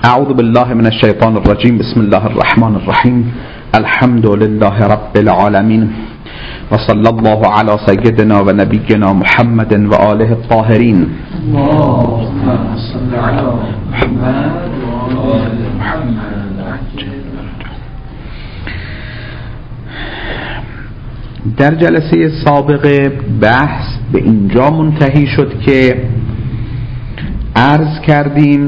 اعوذ بالله من الشیطان الرجیم. بسم الله الرحمن الرحیم. الحمد لله رب العالمین و صلی الله علی سیدنا و نبینا محمد و آله الطاهرین. اللهم صل علی محمد و آل محمد. در جلسه سابقه بحث به اینجا منتهی شد که عرض کردیم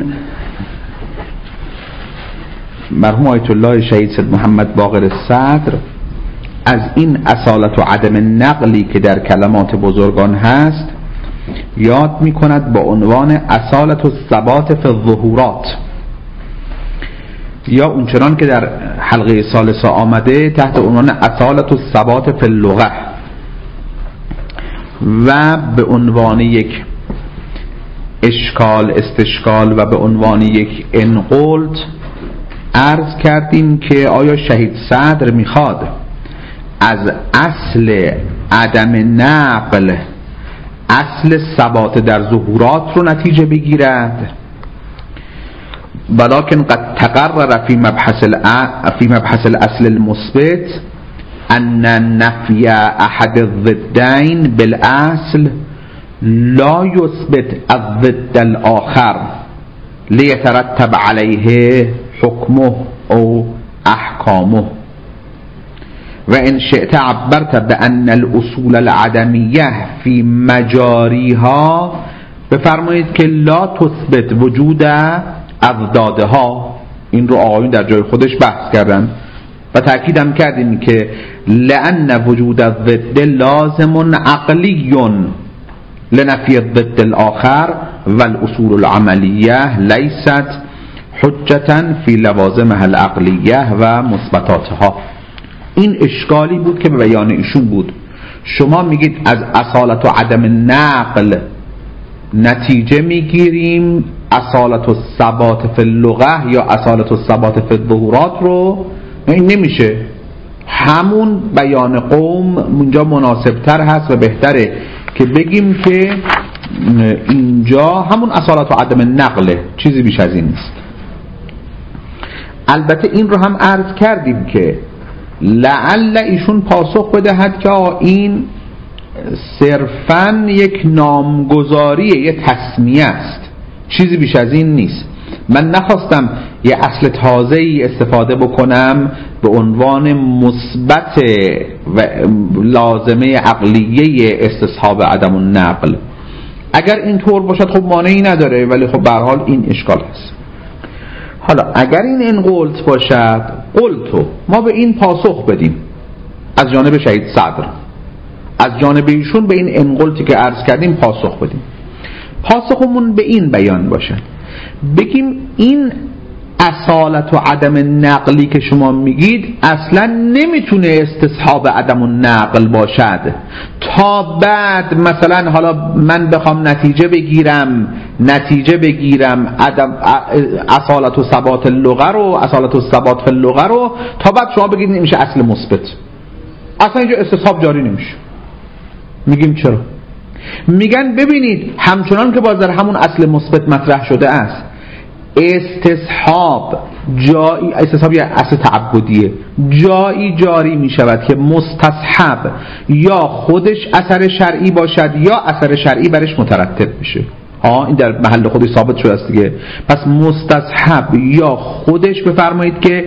مرحوم آیت الله شهید سید محمد باقر صدر از این اصالت و عدم نقلی که در کلمات بزرگان هست یاد می کند با عنوان اصالت و ثبات فی الظهورات، یا اونچنان که در حلقه ثالثه آمده تحت عنوان اصالت و ثبات فی اللغه، و به عنوان یک اشکال استشکال و به عنوان یک انقلت عرض کردیم که آیا شهید صدر میخواد از اصل عدم نقل اصل ثبات در ظهورات رو نتیجه بگیرد، ولكن قد تقرر في مبحث الاصل المثبت ان نفی احد الضدین بالاصل لا يثبت الضد الاخر ليترتب عليه حكمه او احکامه. و ان شئت عبرت بان الاصول العدمیه فی مجاریها، بفرمایید که لا تثبت وجود اضدادها. این رو آقایون در جای خودش بحث کردن و تأکیدم کردیم که لأن وجود الضد لازم عقلی لنفی الضد الآخر و الاصول العملیه لیست حجتا فی لوازمها العقلیه و مثبتاتها. این اشکالی بود که به بیان ایشون بود. شما میگید از اصالت و عدم نقل نتیجه میگیریم اصالت و ثبات فی اللغه یا اصالت و ثبات فی الظهورات رو. این نمیشه. همون بیان قوم اونجا مناسبتر هست و بهتره که بگیم که اینجا همون اصالت و عدم نقله، چیزی بیش از این نیست. البته این رو هم عرض کردیم که لعل ایشون پاسخ بدهد که این صرفاً یک نامگذاریه، یک تسمیه است، چیزی بیش از این نیست. من نخواستم یه اصل تازه‌ای استفاده بکنم به عنوان مثبت و لازمه عقلیه استصحاب عدم النقل. اگر این طور باشد خب مانعی نداره، ولی خب به هر حال این اشکال هست. حالا اگر این انقلت باشد، قلتو ما به این پاسخ بدیم از جانب شهید صدر، از جانب ایشون به این انقلتی که عرض کردیم پاسخ بدیم. پاسخمون به این بیان باشد، بگیم این اصالت و عدم نقلی که شما میگید اصلا نمیتونه استصحاب عدم النقل باشد تا بعد مثلا حالا من بخوام نتیجه بگیرم اصالت و ثبات اللغه رو، اصالت و ثبات فی اللغه رو، تا بعد شما بگید نمیشه اصل مثبت، اصلا اینجا استصحاب جاری نمیشه. میگیم چرا؟ میگن ببینید همچنان که باز در همون اصل مثبت مطرح شده است، استصحاب یا اصل تعبدیه، جایی جاری می شود که مستصحب یا خودش اثر شرعی باشد یا اثر شرعی برش مترتب میشه. این در محل خودش ثابت شده است دیگه. پس مستصحب یا خودش بفرمایید که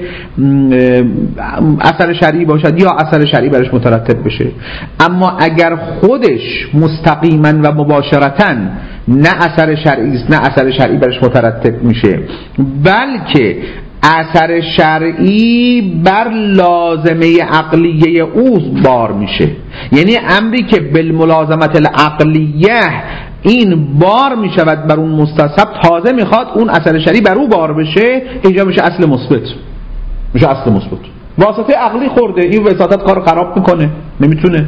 اثر شرعی باشد یا اثر شرعی برش مترتب بشه. اما اگر خودش مستقیما و مباشرتا نه اثر شرعی است نه اثر شرعی برش مترتب میشه، بلکه اثر شرعی بر لازمه عقلیه او بار میشه، یعنی امری که بالملازمت العقلیه این بار می شود بر اون مستصحب، تازه میخواد اون اثر شرعی بر او بار بشه، اینجا میشه اصل مثبت. واسطه عقلی خورده، این وساطت کار خراب میکنه، نمیتونه.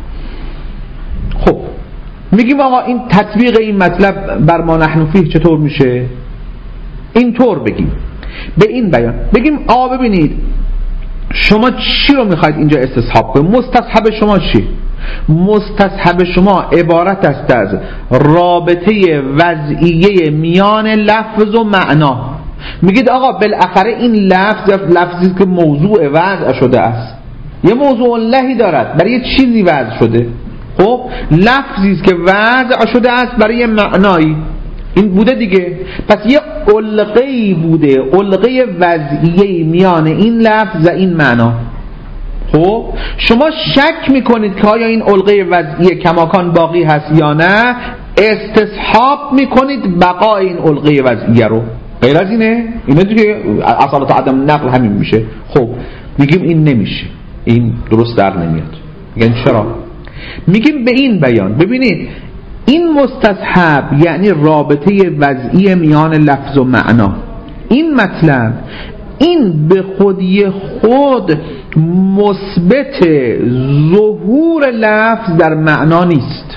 خب میگیم آقا این تطبیق این مطلب بر ما نحن فیه چطور میشه؟ این طور بگیم، به این بیان بگیم آقا ببینید شما چی رو میخواید اینجا استصحاب کنید؟ مستصحب شما چی؟ مستصحب شما عبارت است از رابطه وضعیه میان لفظ و معنا. میگید آقا بالاخره این لفظی که موضوع وضع شده است، یه موضوع لهی دارد، برای یه چیزی وضع شده. خب لفظی است که وضع شده است برای یه معنایی، این بوده دیگه. پس یه علقه‌ای بوده، علقه وضعیه میان این لفظ و این معنا. خب شما شک میکنید که آیا این علقه وضعیه کماکان باقی هست یا نه، استصحاب میکنید بقای این علقه وضعیه رو. غیر از اینه دیگه اصالت عدم نقل همین میشه. خب میگیم این نمیشه، این درست در نمیاد. میگن چرا؟ میگیم به این بیان ببینید این مستصحب یعنی رابطه وضعی میان لفظ و معنا، این مطلب این به خودی خود مثبت ظهور لفظ در معنا نیست.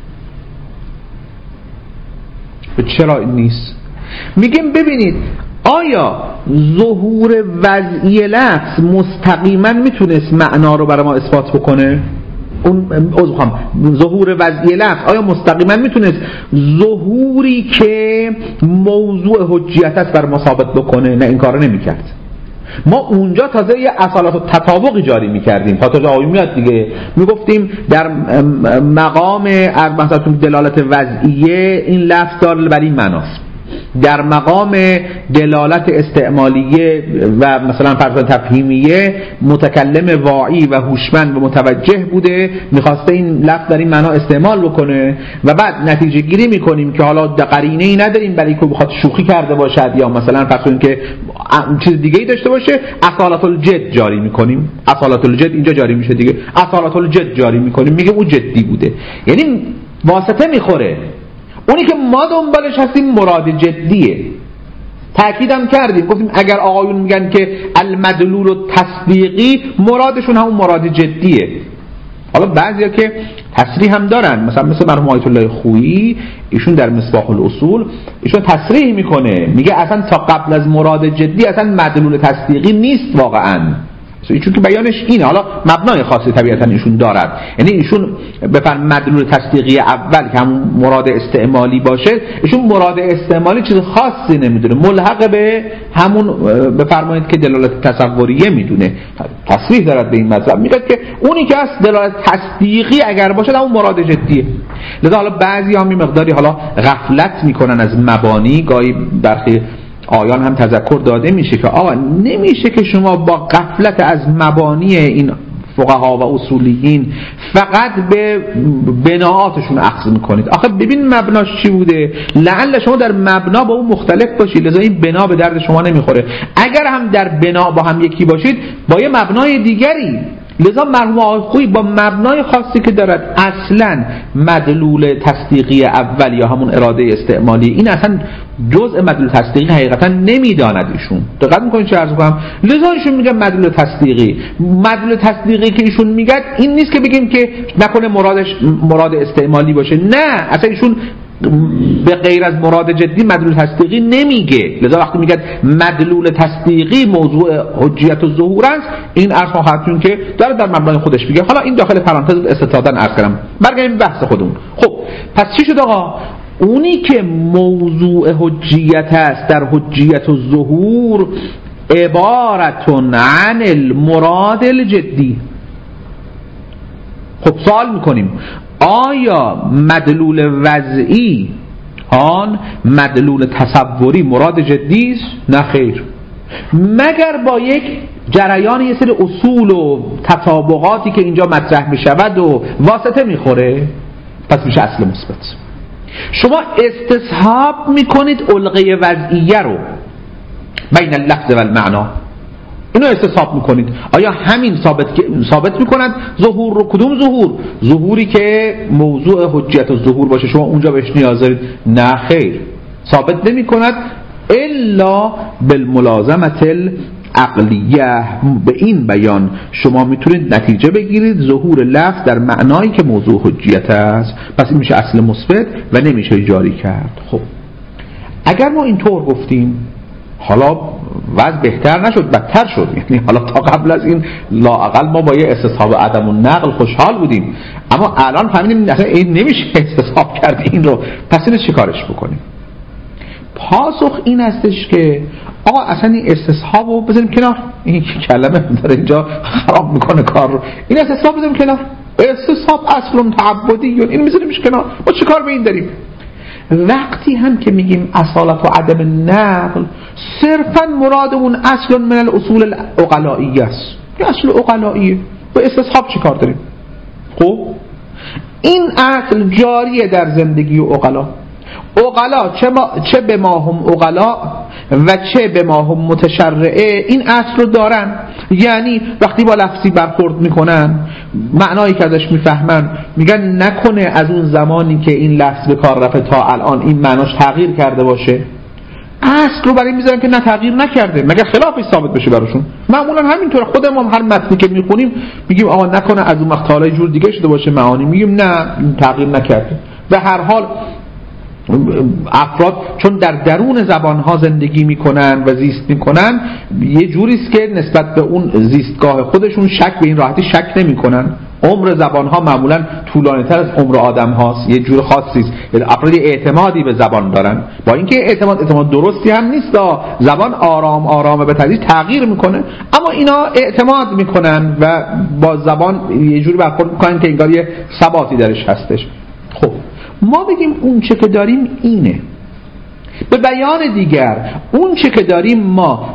چرا این نیست؟ میگیم ببینید آیا ظهور وضعی لفظ مستقیما میتونست معنا رو برای ما اثبات بکنه؟ ظهور وضعی لفظ آیا مستقیما میتونست ظهوری که موضوع حجیت است بر ما ثابت بکنه؟ نه، این کارو نمیکرد. ما اونجا تازه یه اصالت و تطابقی جاری میکردیم. تا آیه میاد دیگه میگفتیم در مقام مثلا دلالت وضعیه این لفظ داره بر این معناست، در مقام دلالت استعمالیه و مثلا فرض تفهیمیه متکلم واعی و هوشمند و متوجه بوده، میخواسته این لفظ در این معنا استعمال بکنه و بعد نتیجه گیری میکنیم که حالا قرینه‌ای نداریم برای که بخواد شوخی کرده باشد یا مثلا فرض کنیم که چیز دیگه‌ای داشته باشه، اصالت الجد جاری میکنیم. اصالت الجد اینجا جاری میشه دیگه، اصالت الجد جاری میکنیم، میگه او جدی بوده، یعنی واسطه میخوره. اونی که ما دنبالش هستیم مراد جدیه. تأکیدم کردیم گفتیم اگر آقایون میگن که المدلول و تصدیقی، مرادشون همون مراد جدیه. حالا بعضیا که تصریح هم دارن، مثل مرحوم آیت الله خویی، ایشون در مصباح الاصول ایشون تصریح میکنه، میگه اصلا تا قبل از مراد جدی اصلا مدلول تصدیقی نیست واقعا. ایشون که بیانش اینه، حالا مبنای خاصی طبیعتا ایشون دارد، یعنی ایشون بفرم مدلول تصدیقی اول که همون مراد استعمالی باشه، ایشون مراد استعمالی چیز خاصی نمیدونه، ملحق به همون بفرمایید که دلالت تصوریه میدونه، تصریح دارد به این مطلب، میگه که اونی که از دلالت تصدیقی اگر باشه همون مراد جدیه. لذا حالا بعضی هم مقداری حالا غفلت میکنن از مبانی، گاهی برخی آیان هم تذکر داده میشه که آقا نمیشه که شما با غفلت از مبانی این فقها و اصولیین فقط به بناءاتشون اخذ میکنید. آخه ببین مبناش چی بوده، لعل شما در مبنا با اون مختلف باشید، لذا این بنا به درد شما نمیخوره. اگر هم در بنا با هم یکی باشید با یه مبنای دیگری، لذا مرحوم آقای خویی با مبنای خاصی که دارد اصلا مدلول تصدیقی اول یا همون اراده استعمالی این اصلا جزء مدلول تصدیقی حقیقتا نمیداند ایشون. دقت میکنید چه عرض کنم؟ لذا ایشون میگن مدلول تصدیقی. مدلول تصدیقی که ایشون میگن این نیست که بگیم که نکنه مرادش مراد استعمالی باشه، نه، اصلا ایشون به غیر از مراد جدی مدلول تصدیقی نمیگه. لذا وقتی میگه مدلول تصدیقی موضوع حجیت و ظهور است، این عرض خواهدتون که داره در مبنای خودش میگه. حالا این داخل پرانتز استطرادا عرض کردم، برگردیم بحث خودمون. خب پس چی شد آقا؟ اونی که موضوع حجیت است در حجیت و ظهور عبارتون عن المراد الجدی. خب سوال میکنیم آیا مدلول وضعی آن مدلول تصوری مراد جدی است؟ نه خیر، مگر با یک جریان یه سری اصول و تطابقاتی که اینجا مطرح می شود و واسطه میخوره، پس میشه اصل مثبت. شما استصحاب میکنید علقه وضعیه رو بین اللفظ و المعنا، اینو استصحاب میکنید. آیا همین ثابت میکند ظهور رو؟ کدوم ظهور؟ ظهوری که موضوع حجیت و ظهور باشه شما اونجا بهش نیاز دارید؟ نه خیر، ثابت نمیکند الا بالملازمه العقلیه. به این بیان شما میتونید نتیجه بگیرید ظهور لفظ در معنایی که موضوع حجیت است، پس این میشه اصل مثبت و نمیشه جاری کرد. خب اگر ما اینطور گفتیم حالا وضع بهتر نشد، بدتر شد. یعنی حالا تا قبل از این لااقل ما با یه استصحاب عدم النقل خوشحال بودیم، اما الان فهمیدیم اصلا این نمیشه استصحاب کرد این رو، پس اینو چه کارش بکنیم؟ پاسخ این هستش که آقا اصلا این استصحاب رو بذاریم کنار. این کلمه داره اینجا خراب میکنه کار رو. این استصحاب بذاریم کنار. استصحاب اصل تعبدی، این بذاریمش کنار. ما چه کار به این داریم؟ وقتی هم که میگیم اصالت و عدم نقل، صرفا مرادمون اصل من الاصول العقلائیه است. این اصل عقلائیه، با استصحاب چه کار داریم؟ خب این اصل جاریه در زندگی عقلا. چه به ما هم عقلا و چه به ما هم متشرعه این اصل رو دارن. یعنی وقتی با لفظی برخورد میکنن، معنایی که ازش میفهمن، میگن نکنه از اون زمانی که این لفظ به کار رفته تا الان این معناش تغییر کرده باشه. اصل رو برای میذارن که نه تغییر نکرده، مگر خلافش ثابت بشه براشون. معمولا همینطور خودمون هم هر متنی که میخونیم میگیم آقا نکنه از اون وقت حالا جور دیگه شده باشه معانی، میگیم نه تغییر نکرده. به هر حال افراد چون در درون زبانها زندگی میکنن و زیست میکنن، یه جوریست که نسبت به اون زیستگاه خودشون شک به این راحتی شک نمیکنن. عمر زبانها معمولا طولانی تر از عمر آدم هاست، یه جور خاصی است. افراد اعتمادی به زبان دارن، با اینکه اعتماد درستی هم نیست. زبان آرام به تدریج تغییر میکنه، اما اینا اعتماد میکنن و با زبان یه جوری برخورد میکنن که انگار یه ثباتی درش هستش. خب ما بگیم اون چه که داریم اینه. به بیان دیگر اون چه که داریم ما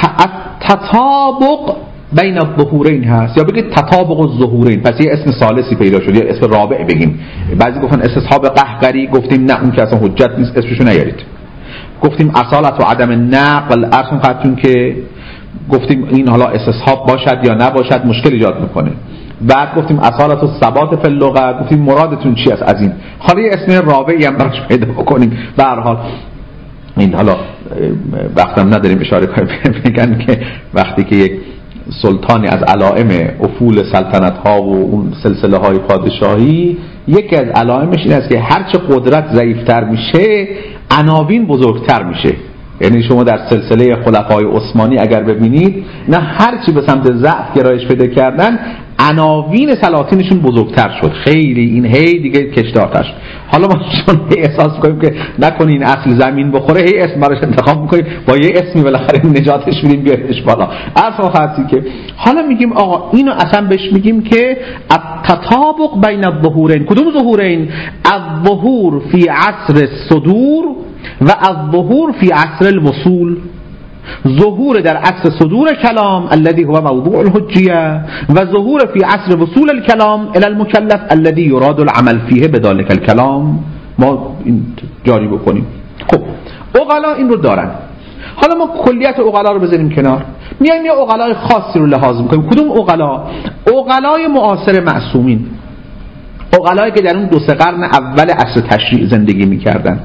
تطابق بین الظهورین هست، یا بگید تطابق الظهورین. پس یه اسم ثالثی پیدا شد، یا اسم رابع بگیم. بعضی گفتن استصحاب قهقری، گفتیم نه اون که اصلا حجت نیست، اسمشو نیارید. گفتیم اصالت و عدم نقل، ارسون خدتون که گفتیم این حالا استصحاب باشد یا نباشد مشکل ایجاد میکنه. بعد گفتیم اصالت و ثبات فی اللغت، گفتیم مرادتون چی است از این. حالا یه اسم رابعی هم براش پیدا بکنیم. به هر حال این حالا وقتم نداریم اشاره کنیم. میگن که وقتی که یک سلطانی از علائم افول سلطنت ها و اون سلسله های پادشاهی، یکی از علائمش این است که هرچه قدرت ضعیفتر میشه عناوین بزرگتر میشه. یعنی شما در سلسله خلفای عثمانی اگر ببینید، نه هرچی به سمت ضعف گرایش پیدا کردن عناوین سلاطینشون بزرگتر شد. خیلی این هی دیگه کشدارتر. حالا ما چون احساس می‌کنیم که نکنین اصل زمین بخوره، هی اسم براش انتخاب می‌کنیم، با یه اسمی بالاخره نجاتش میدیم بیاریمش بالا. اصلا خاطی که حالا میگیم آقا اینو اصلا بهش میگیم که التطابق بین الظهورین. کدوم ظهورین؟ الظهور فی عصر الصدور و الظهور فی عصر الوصول. ظهور در عصر صدور کلام الذي هو موضوع الحجیه، و ظهور فی عصر وصول الكلام الى المكلف الذي يراد العمل فيه بذلك الكلام. ما این جاری بکنیم. خب عقلا این رو دارن. حالا ما کلیت عقلا رو بذاریم کنار، میایم یه عقلای خاصی رو لحاظ میکنیم. کدوم عقلا؟ عقلای معاصر معصومین، عقلایی که در اون 2-3 قرن اول عصر تشریع زندگی میکردن.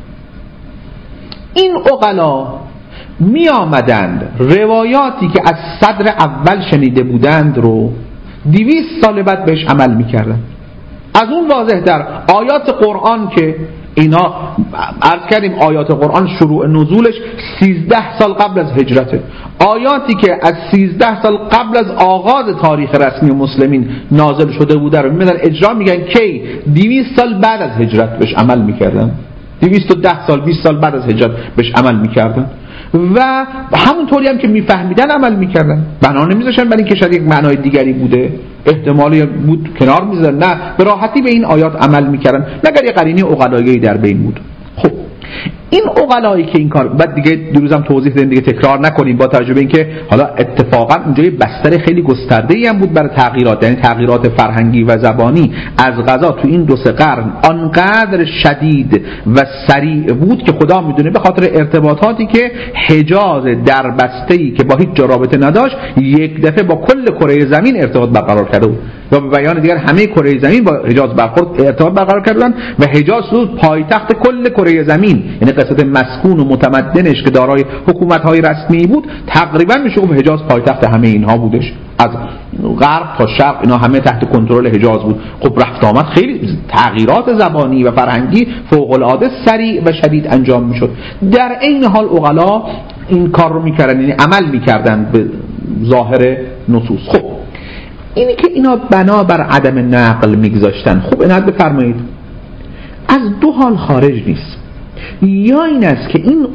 این عقلا می آمدند روایاتی که از صدر اول شنیده بودند رو 200 سال بعد بهش عمل می کردن. از اون واضح در آیات قرآن که اینا عرض کردیم آیات قرآن شروع نزولش 13 سال قبل از هجرته. آیاتی که از 13 سال قبل از آغاز تاریخ رسمی مسلمین نازل شده بوده رو می‌بینن اجرا میگن کی 200 سال بعد از هجرت بهش عمل می‌کردن. 210 سال 20 سال بعد از هجرت بهش عمل می‌کردن و همونطوری هم که میفهمیدن عمل میکردن. بنا نمیذاشتن برای اینکه شاید یک معنای دیگری بوده، احتمالی بود کنار میذارن، نه به راحتی به این آیات عمل میکردن مگر یه قرینه عقلایی در بین بود. خب این عقلایی که این کار، بعد دیگه دیروزم توضیح دادیم دیگه تکرار نکنیم، با توجه به اینکه حالا اتفاقا اونجا یه بستر خیلی گسترده‌ای هم بود برای تغییرات، یعنی تغییرات فرهنگی و زبانی از قضا تو این 2-3 قرن آنقدر شدید و سریع بود که خدا میدونه به خاطر ارتباطاتی که حجاز دربسته‌ای که با هیچ جا رابطه نداشت یک دفعه با کل کره زمین ارتباط برقرار کرده بود. و به بیان دیگر همه کره زمین با حجاز ارتباط برقرار کردن و حجاز شد پایتخت کل کره زمین. یعنی قصد مسکون و متمدنش که دارای حکومت‌های رسمی بود، تقریبا میشه گفت حجاز پایتخت همه اینها بودش. از غرب تا شرق اینا همه تحت کنترل حجاز بود. خب رفت آمد خیلی تغییرات زبانی و فرهنگی فوق‌العاده سریع و شدید انجام میشد. در این حال عقلا این کار رو میکردن، یعنی عمل میکردن به ظاهر نصوص. خب اینی که اینا بنا بر عدم نقل میگذاشتن، خب عنایت بفرمایید، از 2 حال خارج نیست. یا این است که این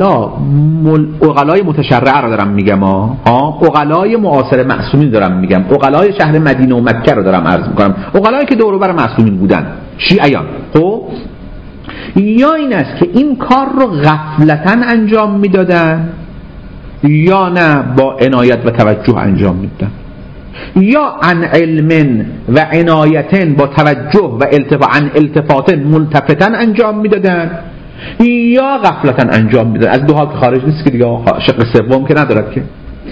عقلای متشرعه رو دارم میگم، عقلای معاصر معصومین دارم میگم، عقلای شهر مدینه و مکه رو دارم عرض میکنم، عقلایی که دور و بر معصومین بودن، شیعیان. خب یا این است که این کار رو غفلتاً انجام میدادن یا نه با عنایت و توجه انجام میدادن، یا عن علم و عنایتن با توجه و عن التفاتن ملتفتن انجام میدادن، یا غفلتاً انجام میدادن. از دو ها که خارج نیست که دیگه شق سوم که ندارد که.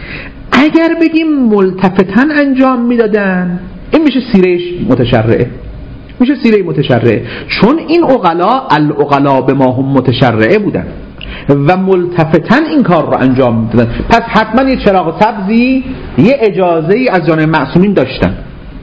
اگر بگیم ملتفتن انجام میدادن این میشه سیره متشرعه، میشه سیره متشرعه، چون این العقلا به ما هم متشرعه بودن و ملتفتن این کار رو انجام میدادن. پس حتما یه چراغ سبزی، یه اجازه ای از جانب معصومین داشتن،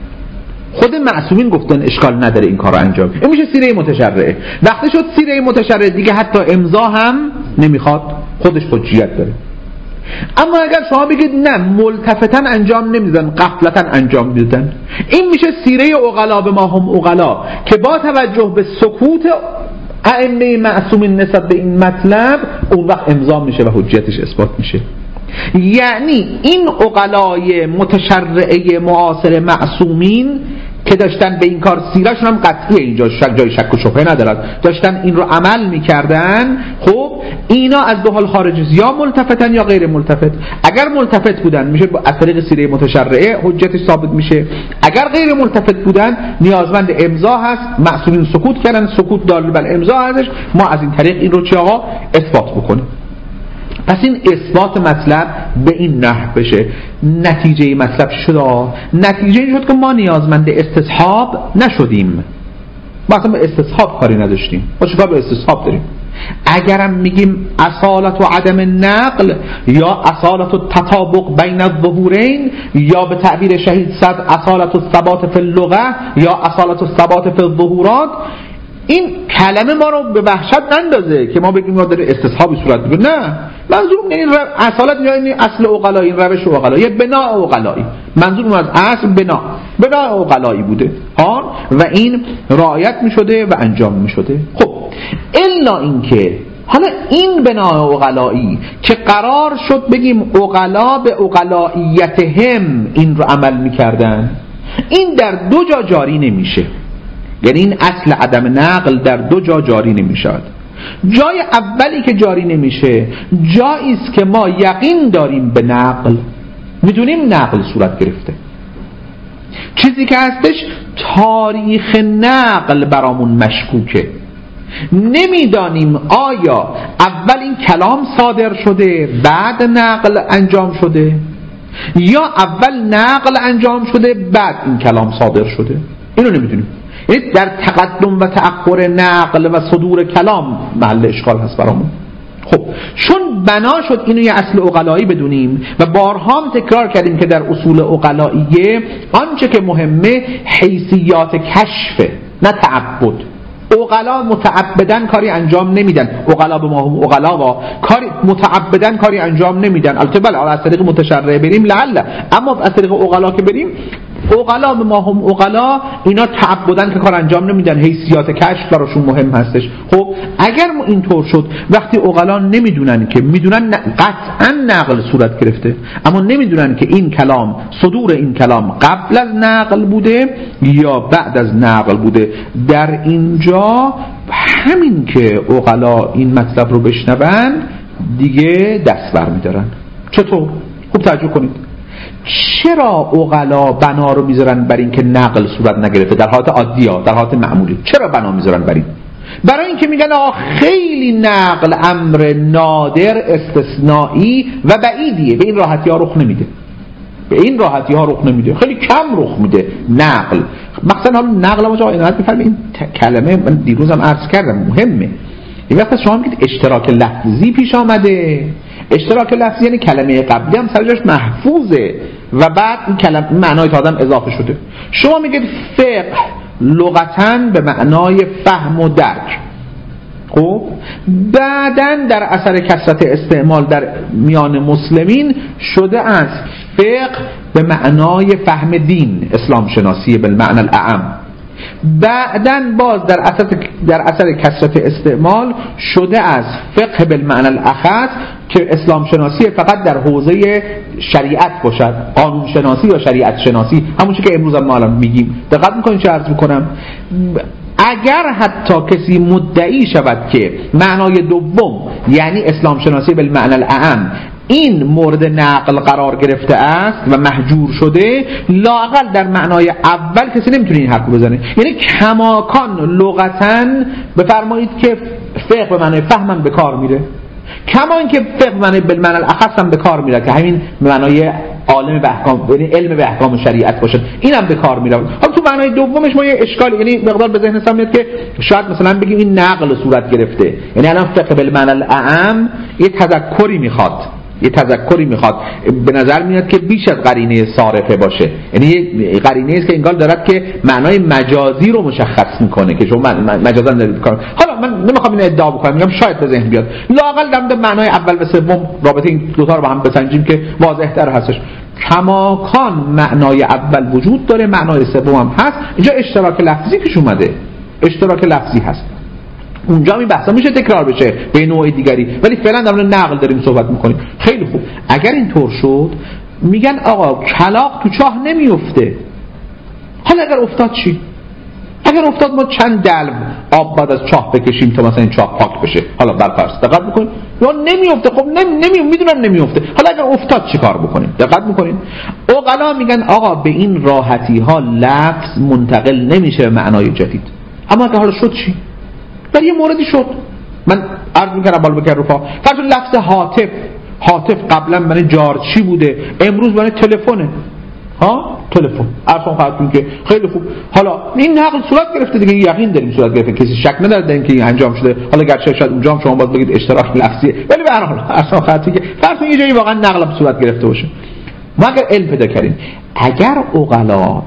خود معصومین گفتن اشکال نداره این کار رو انجام. این میشه سیره متشرعه. وقتی شد سیره متشرعه دیگه حتی امضا هم نمیخواد، خودش حجیت داره. اما اگر شما بگید نه ملتفتن انجام نمیدن، غفلتن انجام میدن، این میشه سیره عقلا به ما هم عقلا که با توجه به سکوت ائمه معصومین نسبت به این مطلب اون وقت امضا میشه و حجیتش اثبات میشه. یعنی این عقلای متشرعه معاصر معصومین که داشتن به این کار، سیرهشون هم قطعیه، اینجا جای شک و شبهه ندارد، داشتن این رو عمل میکردن. خب اینا از دو حال خارج، یا ملتفتن یا غیر ملتفت. اگر ملتفت بودن میشه از طریق سیره متشرعه حجتش ثابت میشه، اگر غیر ملتفت بودن نیازمند امضا هست، معصومین سکوت کردن، سکوت دال بر امضا هستش، ما از این طریق این رو چه آقا اثبات بکنیم. پس این اثبات مطلب به این نحو بشه. نتیجه مطلب شد، نتیجه این شد که ما نیازمند استصحاب نشدیم، ما اصلا به استصحاب کاری نداشتیم، ما چیکار به استصحاب داریم؟ اگرم میگیم اصالت و عدم نقل یا اصالت و تطابق بین الظهورین، یا به تعبیر شهید صد اصالت و ثبات فی اللغه یا اصالت و ثبات فی الظهورات، این کلمه ما رو به وحشت نندازه که ما بگیم ما داره استصحابی صورت میگیره. نه، منظور یعنی اصالت یعنی اصل عقلایی، این روش عقلایی، بنا عقلایی، منظور از اصل بنا عقلایی بوده ها، و این رعایت میشده و انجام میشده. خب الا اینکه حالا این بنا عقلایی که قرار شد بگیم عقلا به عقلاییتهم این رو عمل میکردن، این در دو جا جاری نمیشه. یعنی این اصل عدم نقل در دو جا جاری نمیشد. جای اولی که جاری نمیشه جایی است که ما یقین داریم به نقل، میدونیم نقل صورت گرفته، چیزی که هستش تاریخ نقل برامون مشکوکه، نمیدانیم آیا اول این کلام صادر شده بعد نقل انجام شده یا اول نقل انجام شده بعد این کلام صادر شده، اینو نمیدونیم. در تقدم و تأخر نقل و صدور کلام محل اشکال هست برامون. خب چون بنا شد اینو یه اصل عقلایی بدونیم و بارها هم تکرار کردیم که در اصول عقلاییه آنچه که مهمه حیثیات کشفه نه تعبد. عقلا متعبدن کاری انجام نمیدن، عقلا به ما هم عقلا و کاری متعبدن کاری انجام نمیدن. البته بله از طریق متشرع بریم لعل، اما از طریق عقلا که بریم، عقلا به ما هم عقلا اینا تعبدن که کار انجام نمیدن، حیثیات کشف براشون مهم هستش. خب اگر ما اینطور شد وقتی عقلا نمیدونن که میدونن قطعا نقل صورت گرفته اما نمیدونن که این کلام صدور این کلام قبل از نقل بوده یا بعد از نقل بوده، در اینجا همین که عقلا این مطلب رو بشنون دیگه دست بر میدارن. چطور؟ خوب توجه کنید. چرا عقلا بنا رو میذارن بر این که نقل صورت نگرفته در حالت عادی ها، در حالت معمولی؟ چرا بنا میذارن بر این؟ برای اینکه میگن آقا خیلی نقل امر نادر استثنایی و بعیدیه، به این راحتی ها رخ نمیده، به این راحتی ها رخ نمیده، خیلی کم رخ میده نقل. مثلا نقل ما جا اینات میفهمید این کلمه من دیروزم عرض کردم مهمه. این وقت شما میگید اشتراک لفظی پیش آمده، اشتراک لفظی یعنی کلمه قبلی هم سرجاش محفوظه و بعد این کلمه معنای تا آدم اضافه شده. شما میگید فقه لغتاً به معنای فهم و درک، خب بعداً در اثر کثرت استعمال در میان مسلمین شده است فقه به معنای فهم دین، اسلام شناسی بالمعنی الاعم. بعدن باز در اثر کثرت استعمال شده از فقه بالمعنی الاخص که اسلام شناسی فقط در حوزه شریعت باشد، قانون شناسی یا شریعت شناسی، همون چیزی که امروز ما الان میگیم. دقت میکنین چه عرض میکنم؟ اگر حتی کسی مدعی شود که معنای دوم یعنی اسلام شناسی بالمعنی الاعم این مورد نقل قرار گرفته است و محجور شده، لااقل در معنای اول کسی نمیتونه این حرف بزنه. یعنی کماکان لغتاً بفرمایید که فقه به معنای فهمم به کار میره، کما اینکه فقه به معنای بالمعنی الاخص هم به کار میره که همین معنای عالم به احکام، یعنی علم به احکام شریعت باشه، اینم به کار میره. حالا تو معنای دومش ما یه اشکال، یعنی مقدار به ذهن حساب میاد که شاید مثلا بگیم این نقل صورت گرفته، یعنی الان فقه بالمعنی الاعم یه تذکری میخواد، به نظر میاد که بیش از قرینه صارفه باشه، یعنی یه قرینه است که انگار دارد که معنای مجازی رو مشخص میکنه که شما مجازا دارید کار. حالا من نمیخوام این ادعا بکنم، میگم شاید به ذهن بیاد، لااقل در معنای اول و سوم رابطه این دو تا رو با هم بسنجیم که واضح تر هستش. کماکان معنای اول وجود داره، معنای سوم هم هست. اینجا اشتراک لفظی پیش اومده، اشتراک لفظی هست، اونجا این بحثا میشه تکرار بشه به نوع دیگری، ولی فعلا در مورد نقل داریم صحبت میکنیم. خیلی خوب، اگر اینطور شد میگن آقا کلاغ تو چاه نمیفته. حالا اگر افتاد چی؟ اگر افتاد ما چند دلو آب بعد از چاه بکشیم تا مثلا این چاه پاک بشه، حالا برفرض دقت بکن، یا نمیفته. خب میدونم نمیفته، حالا اگر افتاد چی کار بکنیم؟ دقت میکنین عقلا میگن آقا به این راحتی ها لفظ منتقل نمیشه به معنای جدید. اما اگر حالا شد چی؟ در یه موردی شد، من عرض میکنم بالا بکر رفا، فرض لفظ هاتف قبلا برای جارچی بوده، امروز برای تلفنه. تلفن عرضم خواهدتون که خیلی خوب، حالا این نقل صورت گرفته دیگه، یقین داریم صورت گرفته، کسی شک نداره در اینکه این انجام شده. حالا گرچه شاید اونجا هم شما باید بگید اشتراک لفظیه، ولی به هر حال عرضم خواهدتون که فرض یه جایی واقعا نقل صورت گرفته باشه. ما اگر علم پیدا کردیم، اگر عقلا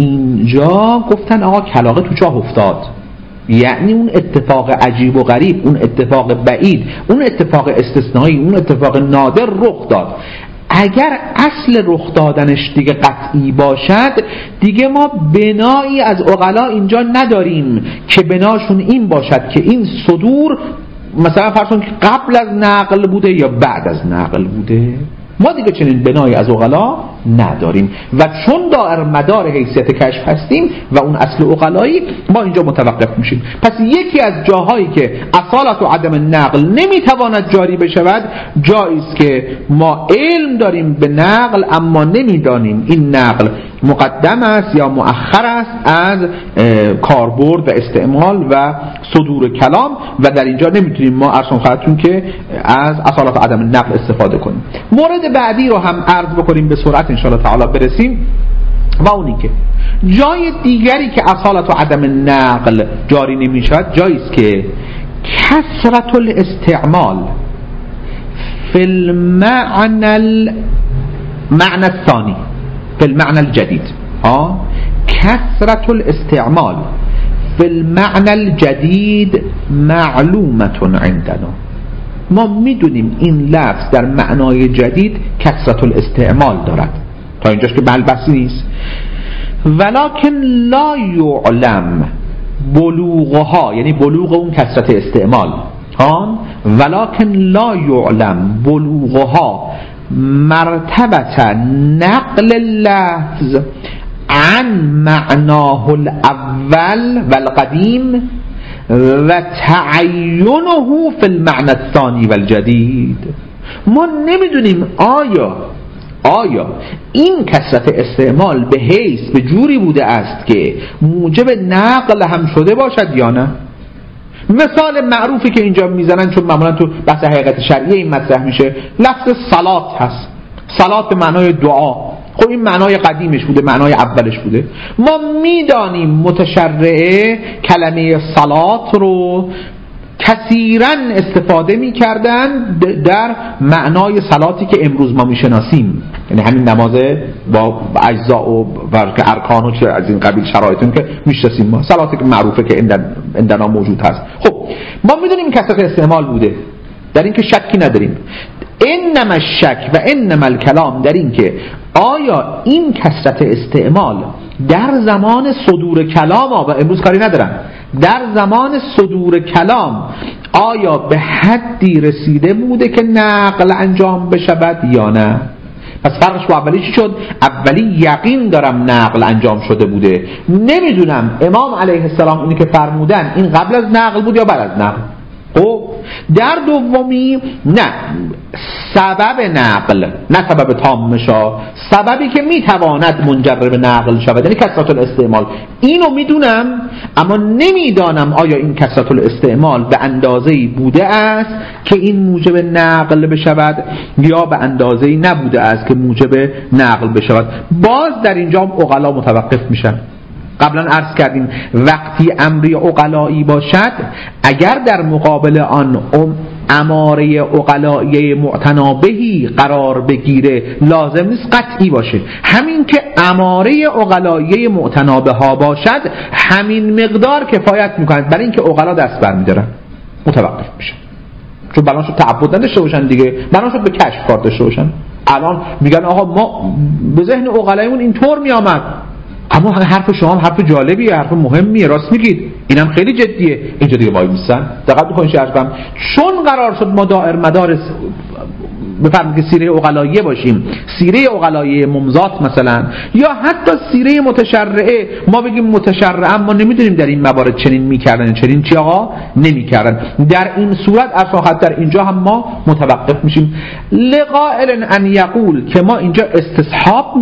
اینجا گفتن آقا کلاغه تو چاه افتاد، یعنی اون اتفاق عجیب و غریب، اون اتفاق بعید، اون اتفاق استثنایی، اون اتفاق نادر رخ داد، اگر اصل رخ دادنش دیگه قطعی باشد، دیگه ما بنایی از عقلا اینجا نداریم که بناشون این باشد که این صدور مثلا فرض کن که قبل از نقل بوده یا بعد از نقل بوده. ما دیگه چنین بنایی از عقلا نداریم و چون دائر مدار حیثیت کشف هستیم و اون اصل عقلایی، ما اینجا متوقف میشیم. پس یکی از جاهایی که اصالت و عدم نقل نمیتواند جاری بشود، جایی است که ما علم داریم به نقل اما نمیدانیم این نقل مقدم است یا مؤخر است از کاربرد و استعمال و صدور کلام، و در اینجا نمیتونیم ما ارسان خواهدتون که از اصالت و عدم نقل استفاده کنیم. مورد بعدی رو هم عرض بکنیم به سرعت انشاءالله تعالی برسیم، و اونی که جای دیگری که اصالت و عدم نقل جاری نمیشود، جایی است که کثرت الاستعمال فی المعنى الثانی فی المعنى الجدید، کثرت الاستعمال فی المعنى الجدید معلومة عندنا. ما میدونیم این لفظ در معنای جدید کثرت الاستعمال دارد، تا اینجاش که بحثی نیست. ولکن لا یعلم بلوغها، یعنی بلوغ اون کثرت استعمال، ولکن لا یعلم بلوغها مرتبة نقل اللفظ عن معناه الاول والقدیم و تعینه فی المعنى الثانی والجدید. ما نمیدونیم آیا این کثرت استعمال به حیث به جوری بوده است که موجب نقل هم شده باشد یا نه. مثال معروفی که اینجا میزنن، چون معمولا تو بحث حقیقت شرعی این مطرح میشه، لفظ صلات هست. صلات به معنای دعا، خب این معنای قدیمش بوده، معنای اولش بوده. ما میدانیم متشرعه کلمه صلات رو کثیرا استفاده میکردن در معنای صلاتی که امروز ما میشناسیم، یعنی همین نماز با اجزا و ارکان و چه از این قبیل شرایطی که میشناسیم ما، صلاتی که معروفه که عندنا موجود هست. خب ما میدونیم کثرت استعمال بوده، در این که شکی نداریم. انما الشک و انما الکلام در این که آیا این کثرت استعمال در زمان صدور کلام و امروز کاری ندارم، در زمان صدور کلام آیا به حدی رسیده بوده که نقل انجام بشود یا نه؟ پس فرقش با اولی چی شد؟ اولی یقین دارم نقل انجام شده بوده، نمیدونم امام علیه السلام اینی که فرمودن این قبل از نقل بود یا بعد از نقل. خب در دومی نه، سبب نقل نه سبب تامشا، سببی که میتواند منجر به نقل شود، یعنی کثرت الاستعمال، اینو میدونم اما نمیدانم آیا این کثرت الاستعمال به اندازه‌ای بوده است که این موجب نقل بشود یا به اندازه‌ای نبوده است که موجب نقل بشود. باز در اینجا عقلا متوقف میشن. قبلا عرض کردیم وقتی امری عقلایی باشد اگر در مقابل آن اماره عقلایی معتنابهی قرار بگیره لازم نیست قطعی باشه، همین که اماره عقلایی معتنابه ها باشد همین مقدار کفایت میکند برای اینکه عقلا دست برمیدارن، متوقف میشن. چون بلان شد تعبد نداشته باشن دیگه، بلان شد به کشف کار داشته باشن. الان میگن آقا ما به ذهن عقلایمون اینطور میامد، اما حرف شما هم حرف جالبیه، حرف مهمیه، راست میگید، اینم خیلی جدیه. اینجا دیگه وای میستن. دقت بکنید چه عرضم، چون قرار شد ما دائر مدار بفرمایید که سیره عقلاییه باشیم، سیره عقلاییه ممزات مثلا، یا حتی سیره متشرعه، ما بگیم متشرعه اما نمیدونیم در این موارد چنین میکردن چنین چی آقا نمیکردن، در این صورت اصلا در اینجا هم ما متوقف میشیم. لقائل ان یقول، که ما اینجا استصحاب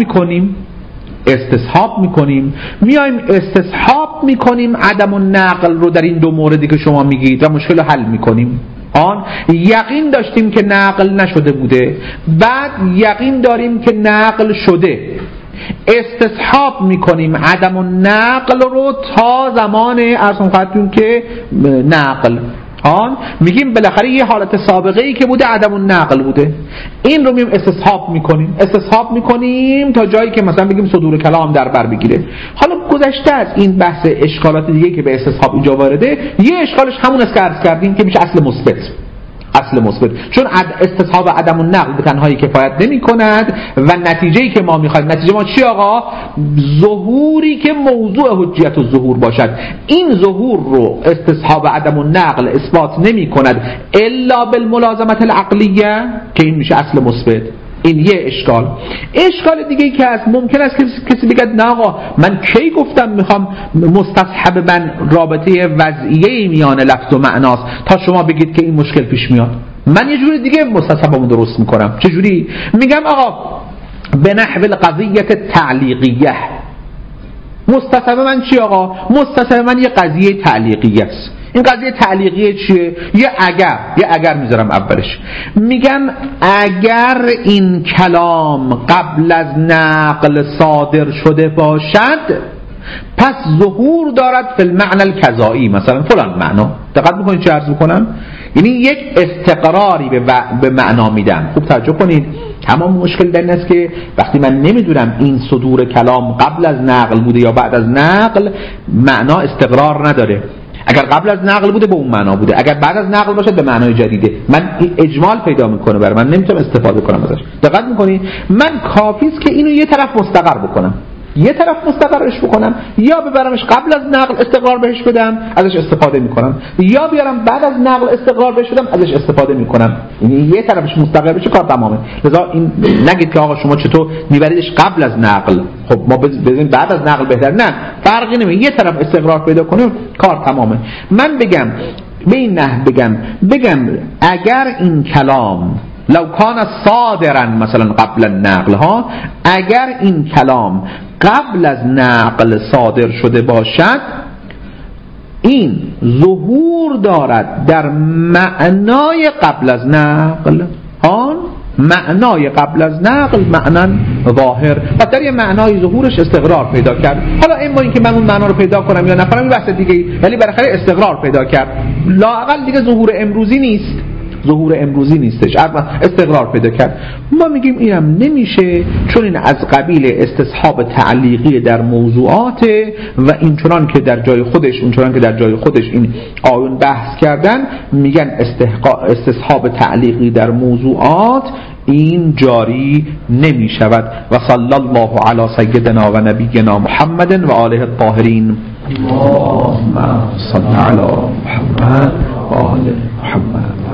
میایم استصحاب میکنیم عدم النقل رو در این دو موردی که شما میگید و مشکل رو حل میکنیم. یقین داشتیم که نقل نشده بوده، بعد یقین داریم که نقل شده، استصحاب میکنیم عدم النقل رو تا زمان ارسم خواهدتون که نقل میگیم بالاخره یه حالت سابقه ای که بوده عدم النقل بوده، این رو میگیم استصحاب میکنیم تا جایی که مثلا بگیم صدور کلام در بر بگیره. حالا گذشته از این بحث اشکالات دیگه که به استصحاب اینجا وارده، یه اشکالش همون است که عرض کردیم که میشه اصل مثبت، چون استصحاب عدم النقل به تنهایی کفایت نمی کند و نتیجه‌ای که ما می‌خوایم، نتیجه ما چی آقا؟ ظهوری که موضوع حجیت الظهور باشد. این ظهور رو استصحاب عدم النقل اثبات نمی کند الا بالملازمه العقلیه که این میشه اصل مثبت. این یه اشکال دیگه که هست، ممکن است کسی بگه نه آقا من کی گفتم میخوام مستصحب من رابطه وضعیه میان لفظ و معناست تا شما بگید که این مشکل پیش میاد. من یه جوری دیگه مستصحبمو درست میکنم. چه جوری؟ میگم آقا به نحو القضیه تعلیقیه. مستصحب من چی آقا؟ مستصحب من یه قضیه تعلیقیه است. این قضیه تعلیقیه چیه؟ یه اگر میذارم اولش، میگم اگر این کلام قبل از نقل صادر شده باشد پس ظهور دارد فی المعنى الکذایی، مثلا فلان معنا. دقت میکنید چه عرض میکنم؟ یعنی یک استقراری به معنا میدم. خوب توجه کنید، تمام مشکل در این است که وقتی من نمیدونم این صدور کلام قبل از نقل بوده یا بعد از نقل، معنا استقرار نداره. اگر قبل از نقل بوده به اون معنا بوده، اگر بعد از نقل باشه به معنای جدیده. من اجمال پیدا میکنه برای من، نمیتونم استفاده کنم ازش. دقت میکنی؟ من کافی است که اینو یه طرف مستقر بکنم، یه طرف مستقرش بکنم، یا ببرمش قبل از نقل استقرار بهش بدم ازش استفاده میکنم، یا بیارم بعد از نقل استقرار بهش بدم ازش استفاده میکنم. یعنی یه طرفش مستقر بشه کار تمامه. لذا این نگید که آقا شما چطور میبریدش قبل از نقل، خب ما بزنیم بعد از نقل بهتر. نه، فرقی نمیکنه، یه طرف استقرار پیدا کنیم کار تمامه. من بگم به این نحو بگم اگر این کلام لو کان صادرا مثلا قبل النقل اگر این کلام قبل از نقل صادر شده باشد، این ظهور دارد در معنای قبل از نقل. معنای قبل از نقل معنی ظاهر و در یه معنای ظهورش استقرار پیدا کرد. حالا اما اینکه من اون معنا رو پیدا کنم یا نفرم این بحث دیگه، ولی بالاخره استقرار پیدا کرد. لااقل دیگه ظهور امروزی نیست، ظهور امروزی نیستش، استقرار پیدا کرد. ما میگیم اینم نمیشه، چون این از قبیل استصحاب تعلیقی در موضوعات و این چنان که در جای خودش این آیون بحث کردن، میگن استصحاب تعلیقی در موضوعات این جاری نمی شود. و صلی الله علی سیدنا و نبینا محمد و آله الطاهرین. اللهم صل علی محمد و آل محمد.